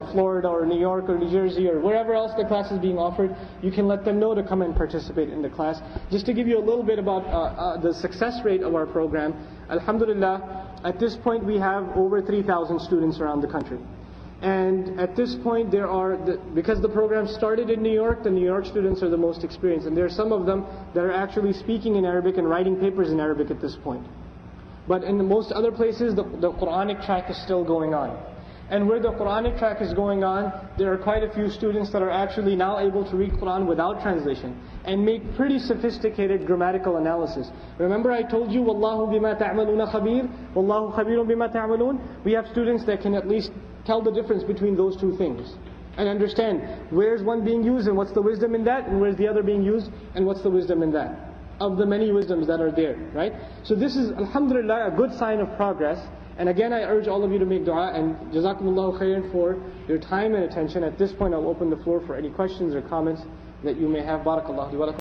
Florida or New York or New Jersey or wherever else the class is being offered, you can let them know to come and participate in the class. Just to give you a little bit about the success rate of our program, alhamdulillah, at this point we have over 3,000 students around the country. And at this point because the program started in New York, the New York students are the most experienced. And there are some of them that are actually speaking in Arabic and writing papers in Arabic at this point. But in most other places, the Quranic track is still going on. And where the Quranic track is going on, there are quite a few students that are actually now able to read Quran without translation and make pretty sophisticated grammatical analysis. Remember I told you, Wallahu bima ta'maluna khabir, Wallahu khabirun bima ta'malun? We have students that can at least tell the difference between those two things and understand where's one being used and what's the wisdom in that, and where's the other being used and what's the wisdom in that, of the many wisdoms that are there, right? So this is, alhamdulillah, a good sign of progress. And again, I urge all of you to make dua, and jazakumullahu khairan for your time and attention. At this point, I'll open the floor for any questions or comments that you may have. Barakallahu li wa lakum.